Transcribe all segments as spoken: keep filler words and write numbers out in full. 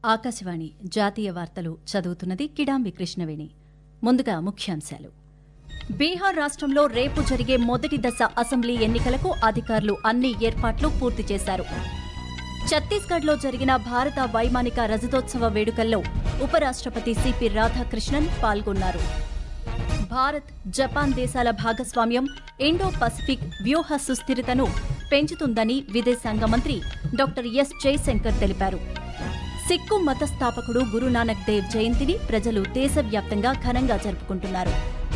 ఆకాశవాణి జాతీయ వార్తలు చదువుతున్నది కిడాంబి కృష్ణవేణి. ముందుగా ముఖ్యాంశాలు. బీహార్ రాష్ట్రంలో రేపు జరిగే మొదటి దశ అసెంబ్లీ ఎన్నికలకు అధికారులు అన్ని ఏర్పాట్లు పూర్తి చేశారు. ఛత్తీస్గఢ్లో జరిగిన భారత వైమానిక రజతోత్సవ వేడుకల్లో ఉపరాష్ట్రపతి సిపి రాధాకృష్ణన్ పాల్గొన్నారు. భారత్, జపాన్ దేశాల భాగస్వామ్యం ఇండో పసిఫిక్ వ్యూహ సుస్థిరతను పెంచుతుందని విదేశాంగ మంత్రి డాక్టర్ ఎస్ జయశంకర్ తెలిపారు. సిక్కు మతస్థాపకుడు గురునానక్ దేవ్ జయంతిని ప్రజలు దేశవ్యాప్తంగా ఘనంగా జరుపుకుంటున్నారు.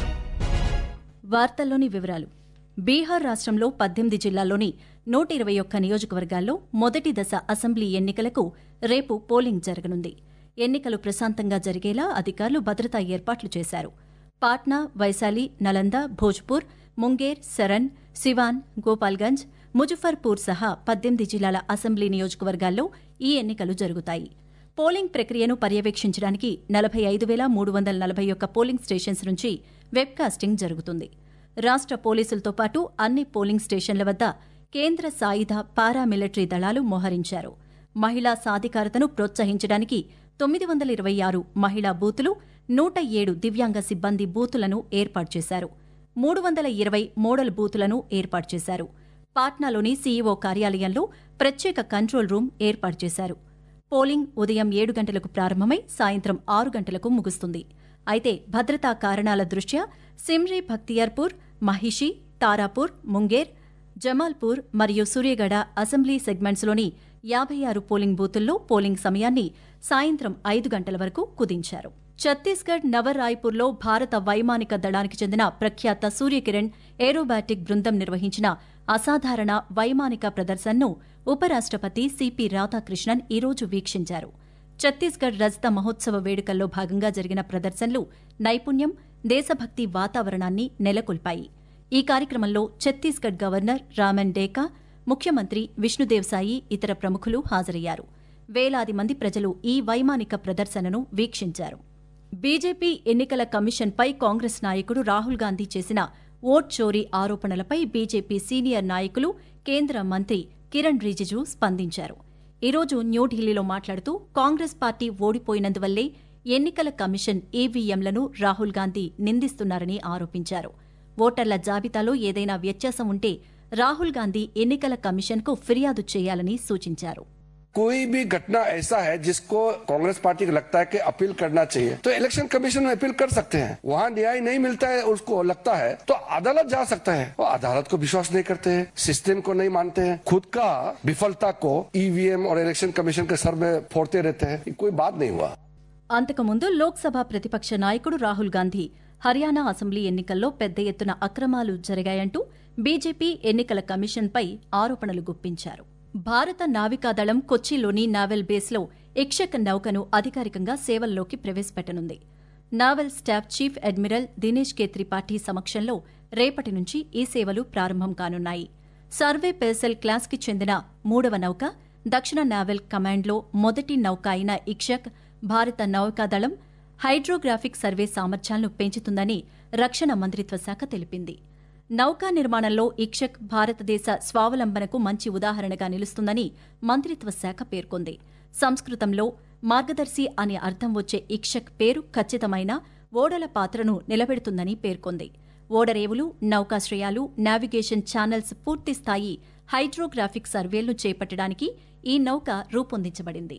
వార్తల్లోని వివరాలు. బీహార్ రాష్ట్రంలో పద్దెనిమిది జిల్లాల్లోని నూట ఇరవై ఒక్క నియోజకవర్గాల్లో మొదటి దశ అసెంబ్లీ ఎన్నికలకు రేపు పోలింగ్ జరగనుంది. ఎన్నికలు ప్రశాంతంగా జరిగేలా అధికారులు భద్రతా ఏర్పాట్లు చేశారు. పాట్నా, వైశాలి, నలంద, భోజ్పూర్, ముంగేర్, సరన్, సివాన్, గోపాల్గంజ్, ముజఫర్పూర్ సహా పద్దెనిమిది జిల్లాల అసెంబ్లీ నియోజకవర్గాల్లో ఈ ఎన్నికలు జరుగుతాయి. పోలింగ్ ప్రక్రియను పర్యవేక్షించడానికి నలభై ఐదు వేల మూడు వందల నలభై ఒక్క పోలింగ్ స్టేషన్స్ నుంచి వెబ్కాస్టింగ్ జరుగుతుంది. రాష్ట్ర పోలీసులతో పాటు అన్ని పోలింగ్ స్టేషన్ల వద్ద కేంద్ర సాయుధ పారామిలిటరీ దళాలు మోహరించారు. మహిళా సాధికారతను ప్రోత్సహించడానికి తొమ్మిది వందల ఇరవై ఆరు మహిళా బూతులు, నూట ఏడు దివ్యాంగ సిబ్బంది బూతులను ఏర్పాటు చేశారు. మూడు వందల ఇరవై మోడల్ బూతులను ఏర్పాటు చేశారు. పాట్నాలోని సీఈఓ కార్యాలయంలో ప్రత్యేక కంట్రోల్ రూమ్ ఏర్పాటు చేశారు. పోలింగ్ ఉదయం ఏడు గంటలకు ప్రారంభమై సాయంత్రం ఆరు గంటలకు ముగుస్తుంది. అయితే భద్రతా కారణాల దృష్ట్యా సిమ్రీ భక్తియార్పూర్, మహిషి, తారాపూర్, ముంగేర్, జమాల్పూర్ మరియు సూర్యగఢ అసెంబ్లీ సెగ్మెంట్స్లోని యాభై ఆరు పోలింగ్ బూతుల్లో పోలింగ్ సమయాన్ని సాయంత్రం ఐదు గంటల వరకు కుదించారు. ఛత్తీస్గఢ్ నవరాయ్పూర్లో భారత వైమానిక దళానికి చెందిన ప్రఖ్యాత సూర్యకిరణ్ ఏరోబాటిక్ బృందం నిర్వహించిన అసాధారణ వైమానిక ప్రదర్శనను ఉపరాష్ట్రపతి సిపి రాధాకృష్ణన్ ఈరోజు వీక్షించారు. ఛత్తీస్గఢ్ రజత మహోత్సవ వేడుకల్లో భాగంగా జరిగిన ప్రదర్శనలు నైపుణ్యం, దేశభక్తి వాతావరణాన్ని నెలకొల్పాయి. ఈ కార్యక్రమంలో ఛత్తీస్గఢ్ గవర్నర్ రామన్ డేకా, ముఖ్యమంత్రి విష్ణుదేవ్ సాయి, ఇతర ప్రముఖులు హాజరయ్యారు. వేలాది మంది ప్రజలు ఈ వైమానిక ప్రదర్శనను వీక్షించారు. బీజేపీ ఎన్నికల కమిషన్పై కాంగ్రెస్ నాయకుడు రాహుల్ గాంధీ చేసిన ఓట్ చోరీ ఆరోపణలపై బీజేపీ సీనియర్ నాయకులు, కేంద్ర మంత్రి కిరణ్ రిజిజు స్పందించారు. ఈరోజు న్యూఢిల్లీలో మాట్లాడుతూ కాంగ్రెస్ పార్టీ ఓడిపోయినందువల్లే ఎన్నికల కమిషన్ ఈవీఎంలను రాహుల్ గాంధీ నిందిస్తున్నారని ఆరోపించారు. ఓటర్ల జాబితాలో ఏదైనా వ్యత్యాసం ఉంటే రాహుల్ గాంధీ ఎన్నికల కమిషన్కు ఫిర్యాదు చేయాలని సూచించారు. कोई भी घटना ऐसा है जिसको कांग्रेस पार्टी को लगता है कि अपील करना चाहिए तो इलेक्शन कमीशन में अपील कर सकते हैं. वहाँ न्याय नहीं मिलता है, उसको लगता है तो अदालत जा सकता है. वो अदालत को विश्वास नहीं करते हैं, सिस्टम को नहीं मानते हैं, खुद का विफलता को ईवीएम और इलेक्शन कमीशन के सर में फोड़ते रहते हैं. कोई बात नहीं हुआ. అంతకుముందు లోక్సభ ప్రతిపక్ష నాయకుడు రాహుల్ గాంధీ హర్యానా అసెంబ్లీ ఎన్నికల్లో పెద్ద ఎత్తున అక్రమాలు జరిగాయంటూ బీజేపీ ఎన్నికల కమిషన్పై ఆరోపణలు గుప్పించారు. భారత నావికాదళం కొచ్చిలోని నావల్ బేస్లో ఇక్షక్ నౌకను అధికారికంగా సేవల్లోకి ప్రవేశపెట్టనుంది. Naval staff chief admiral Dinesh K Tripathi సమక్షంలో రేపటి నుంచి ఈ సేవలు ప్రారంభం కానున్నాయి. సర్వే పెర్సెల్ క్లాస్కి చెందిన మూడవ నౌక, దక్షిణ నావల్ కమాండ్లో మొదటి నౌక అయిన ఇక్షక్ భారత నౌకాదళం హైడ్రోగ్రాఫిక్ సర్వే సామర్థ్యాలను పెంచుతుందని రక్షణ మంత్రిత్వ శాఖ తెలిపింది. నౌకా నిర్మాణంలో ఇక్షక్ భారతదేశ స్వావలంబనకు మంచి ఉదాహరణగా నిలుస్తుందని మంత్రిత్వ శాఖ పేర్కొంది. సంస్కృతంలో మార్గదర్శి అనే అర్థం వచ్చే ఇక్షక్ పేరు ఖచ్చితమైన ఓడల పాత్రను నిలబెడుతుందని పేర్కొంది. ఓడరేవులు, నౌకాశ్రయాలు, నావిగేషన్ ఛానల్స్ పూర్తిస్థాయి హైడ్రోగ్రాఫిక్ సర్వేలను చేపట్టడానికి ఈ నౌక రూపొందించబడింది.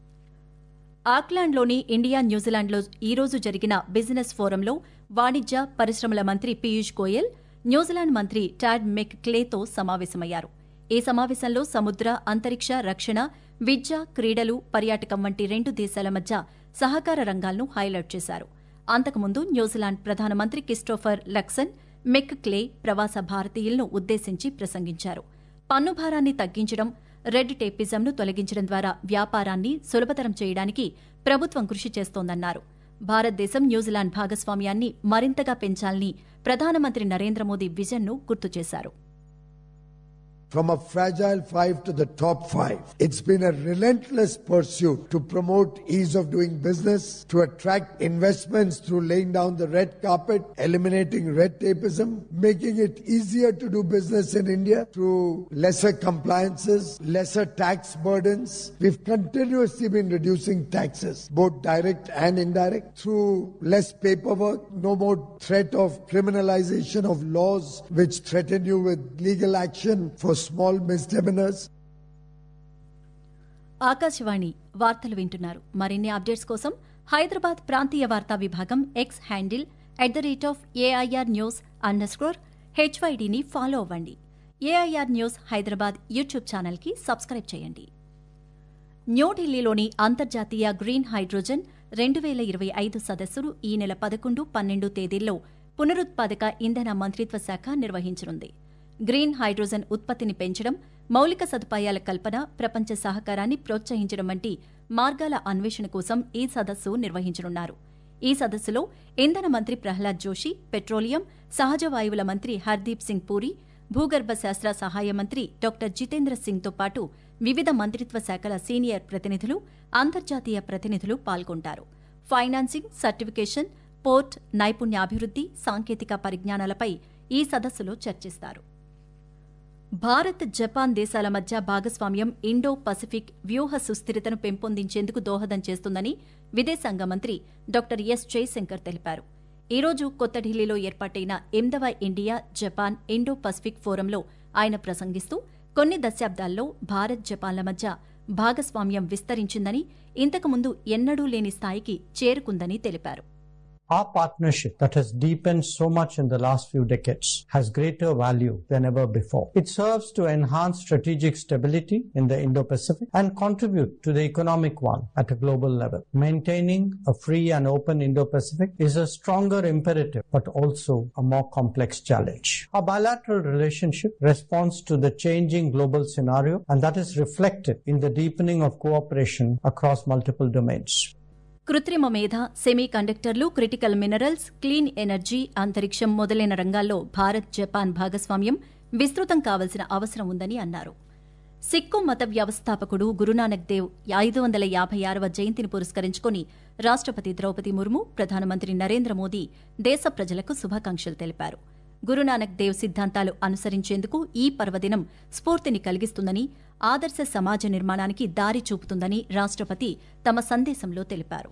ఆక్లాండ్లోని ఇండియా న్యూజిలాండ్లో ఈరోజు జరిగిన బిజినెస్ ఫోరంలో వాణిజ్య, పరిశ్రమల మంత్రి పీయూష్ గోయల్ న్యూజిలాండ్ మంత్రి టాడ్ మెక్ క్లేతో సమావేశమయ్యారు. ఈ సమావేశంలో సముద్ర, అంతరిక్ష, రక్షణ, విద్య, క్రీడలు, పర్యాటకం వంటి రెండు దేశాల మధ్య సహకార రంగాలను హైలైట్ చేశారు. అంతకుముందు న్యూజిలాండ్ ప్రధానమంత్రి క్రిస్టోఫర్ లక్సన్ మెక్ క్లే ప్రవాస భారతీయులను ఉద్దేశించి ప్రసంగించారు. పన్ను భారాన్ని తగ్గించడం, రెడ్ టేపిజంను తొలగించడం ద్వారా వ్యాపారాన్ని సులభతరం చేయడానికి ప్రభుత్వం కృషి చేస్తోందన్నారు. భారతదేశం న్యూజిలాండ్ భాగస్వామ్యాన్ని మరింతగా పెంచాలని ప్రధానమంత్రి నరేంద్ర మోదీ విజన్ను గుర్తు చేశారు. from a fragile five to the top five. It's been a relentless pursuit to promote ease of doing business, to attract investments through laying down the red carpet, eliminating red tapeism, making it easier to do business in India through lesser compliances, lesser tax burdens. We've continuously been reducing taxes, both direct and indirect, through less paperwork, no more threat of criminalization of laws which threaten you with legal action for small misdemeanors. Akashvani వార్తలు వింటున్నారు. మరిన్ని updates కోసం హైదరాబాద్ ప్రాంతీయ వార్తా విభాగం X handle at the rate of AIR news underscore హెచ్వైడీని follow అవ్వండి. AIR news Hyderabad YouTube ఛానల్కి సబ్స్క్రైబ్ చేయండి. న్యూఢిల్లీలోని అంతర్జాతీయ గ్రీన్ హైడ్రోజన్ రెండు వేల ఇరవై ఐదు సదస్సును ఈ నెల పదకొండు పన్నెండు తేదీల్లో పునరుత్పాదక ఇంధన మంత్రిత్వ శాఖ నిర్వహించనుంది. గ్రీన్ హైడ్రోజన్ ఉత్పత్తిని పెంచడం, మౌలిక సదుపాయాల కల్పన, ప్రపంచ సహకారాన్ని ప్రోత్సహించడం వంటి మార్గాల అన్వేషణ కోసం ఈ సదస్సు నిర్వహించనున్నారు. ఈ సదస్సులో ఇంధన మంత్రి ప్రహ్లాద్ జోషి, పెట్రోలియం, సహజ వాయువుల మంత్రి హర్దీప్ సింగ్ పూరి, భూగర్భ శాస్త్ర సహాయ మంత్రి డాక్టర్ జితేంద్ర సింగ్తో పాటు వివిధ మంత్రిత్వ శాఖల సీనియర్ ప్రతినిధులు, అంతర్జాతీయ ప్రతినిధులు పాల్గొంటారు. ఫైనాన్సింగ్, సర్టిఫికేషన్, పోర్ట్, నైపుణ్యాభివృద్ధి, సాంకేతిక పరిజ్ఞానాలపై ఈ సదస్సులో చర్చిస్తారు. భారత్, జపాన్ దేశాల మధ్య భాగస్వామ్యం ఇండో పసిఫిక్ వ్యూహ సుస్థిరతను పెంపొందించేందుకు దోహదం చేస్తుందని విదేశాంగ మంత్రి డాక్టర్ ఎస్ జయశంకర్ తెలిపారు. ఈ రోజు కొత్త ఢిల్లీలో ఏర్పాటైన ఎనిమిదవ ఇండియా జపాన్ ఇండో పసిఫిక్ ఫోరంలో ఆయన ప్రసంగిస్తూ కొన్ని దశాబ్దాల్లో భారత్, జపాన్ల మధ్య భాగస్వామ్యం విస్తరించిందని, ఇంతకుముందు ఎన్నడూ లేని స్థాయికి చేరుకుందని తెలిపారు. Our partnership that has deepened so much in the last few decades has greater value than ever before. It serves to enhance strategic stability in the Indo-Pacific and contribute to the economic one at a global level. Maintaining a free and open Indo-Pacific is a stronger imperative but also a more complex challenge. Our bilateral relationship responds to the changing global scenario, and that is reflected in the deepening of cooperation across multiple domains. కృత్రిమ మేధ, semi కండక్టర్లు, critical minerals, clean energy, అంతరిక్షం మొదలైన రంగాల్లో Bharat, Japan భాగస్వామ్యం విస్తృతం కావాల్సిన అవసరం ఉందని అన్నారు. సిక్కు మత వ్యవస్థాపకుడు గురునానక్ దేవ్ ఐదు వందల యాభై ఆరవ జయంతిని పురస్కరించుకుని రాష్టపతి ద్రౌపది ముర్ము, ప్రధానమంత్రి నరేంద్ర మోదీ దేశ ప్రజలకు శుభాకాంక్షలు తెలిపారు. గురునానక్ దేవ్ సిద్ధాంతాలు అనుసరించేందుకు ఈ పర్వదినం స్ఫూర్తిని కలిగిస్తుందని, ఆదర్శ సమాజ నిర్మాణానికి దారి చూపుతుందని రాష్టపతి తమ సందేశంలో తెలిపారు.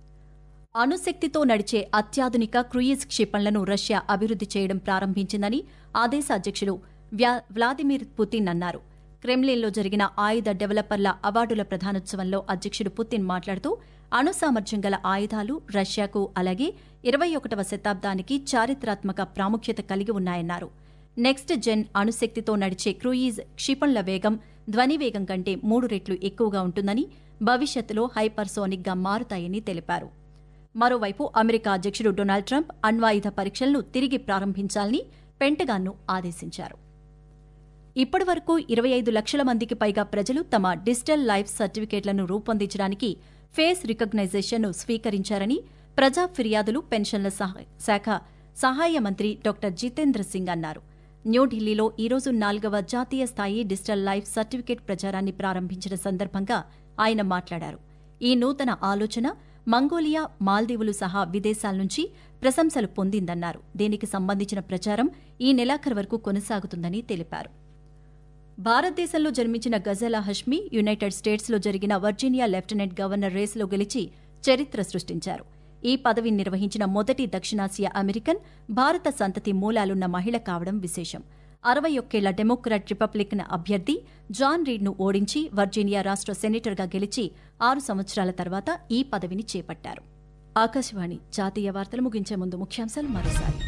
అణుశక్తితో నడిచే అత్యాధునిక క్రూయిజ్ క్షిపణులను రష్యా అభివృద్ది చేయడం ప్రారంభించిందని ఆ దేశ అధ్యక్షుడు వ్లాదిమిర్ పుతిన్ అన్నారు. క్రెమ్లిన్లో జరిగిన ఆయుధ డెవలపర్ల అవార్డుల ప్రధానోత్సవంలో అధ్యక్షుడు పుతిన్ మాట్లాడుతూ అణు సామర్థ్యం గల ఆయుధాలు రష్యాకు, అలాగే ఇరవై ఒకటవ శతాబ్దానికి చారిత్రాత్మక ప్రాముఖ్యత కలిగి ఉన్నాయన్నారు. నెక్స్ట్ జెన్ అణుశక్తితో నడిచే క్రూయిజ్ క్షిపణుల వేగం ధ్వని వేగం కంటే మూడు రెట్లు ఎక్కువగా ఉంటుందని, భవిష్యత్తులో హైపర్సోనిక్ గా మారుతాయని తెలిపారు. మరోవైపు అమెరికా అధ్యక్షుడు డొనాల్డ్ ట్రంప్ అణ్వాయుధ పరీక్షలను తిరిగి ప్రారంభించాలని పెంటగాన్ను ఆదేశించారు. ఇప్పటివరకు ఇరవై ఐదు లక్షల మందికి పైగా ప్రజలు తమ డిజిటల్ లైఫ్ సర్టిఫికేట్లను రూపొందించడానికి ఫేస్ రికగ్నైజేషన్ను స్వీకరించారని ప్రజా ఫిర్యాదులు, పెన్షన్ల శాఖ సహాయ మంత్రి డాక్టర్ జితేంద్ర సింగ్ అన్నారు. న్యూఢిల్లీలో ఈరోజు నాలుగవ జాతీయ స్థాయి డిజిటల్ లైఫ్ సర్టిఫికేట్ ప్రచారాన్ని ప్రారంభించిన సందర్భంగా ఆయన మాట్లాడారు. ఈ నూతన ఆలోచన మంగోలియా, మాల్దీవులు సహా విదేశాల నుంచి ప్రశంసలు పొందిందన్నారు. దీనికి సంబంధించిన ప్రచారం ఈ నెలాఖరు వరకు కొనసాగుతుందని తెలిపారు. భారతదేశంలో జన్మించిన గజలా హష్మీ యునైటెడ్ స్టేట్స్లో జరిగిన వర్జీనియా లెఫ్టినెంట్ గవర్నర్ రేసులో గెలిచి చరిత్ర సృష్టించారు. ఈ పదవిని నిర్వహించిన మొదటి దక్షిణాసియా అమెరికన్, భారత సంతతి మూలాలున్న మహిళ కావడం విశేషం. అరవై ఒక్కేళ్ల డెమోక్రాట్ రిపబ్లికన్ అభ్యర్థి జాన్ రీడ్ను ఓడించి వర్జీనియా రాష్ట్ర సెనేటర్గా గెలిచి ఆరు సంవత్సరాల తర్వాత ఈ పదవిని చేపట్టారు. ఆకాశవాణి జాతీయ వార్తలు ముగించే ముందు ముఖ్యాంశాలు మరోసారి.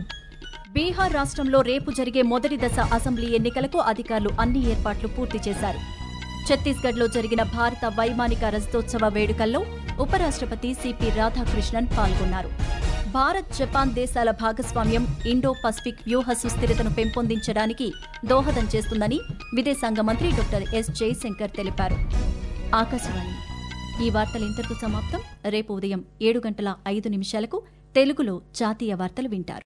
బీహార్ రాష్ట్రంలో రేపు జరిగే మొదటి దశ అసెంబ్లీ ఎన్నికలకు అధికారులు అన్ని ఏర్పాట్లు పూర్తి చేశారు. ఛత్తీస్గఢ్లో జరిగిన భారత వైమానిక రజతోత్సవ వేడుకల్లో ఉపరాష్ట్రపతి సిపి రాధాకృష్ణన్ పాల్గొన్నారు. భారత్, జపాన్ దేశాల భాగస్వామ్యం ఇండో పసిఫిక్ వ్యూహ సుస్థిరతను పెంపొందించడానికి దోహదం చేస్తుందని విదేశాంగ మంత్రి డాక్టర్ ఎస్ జయశంకర్ తెలిపారు. ఆకాశవాణి ఈ వార్తలు ఇంతటితో సమాప్తం. రేపు ఉదయం ఏడు గంటల ఐదు నిమిషాలకు తెలుగులో జాతీయ వార్తలు వింటారు.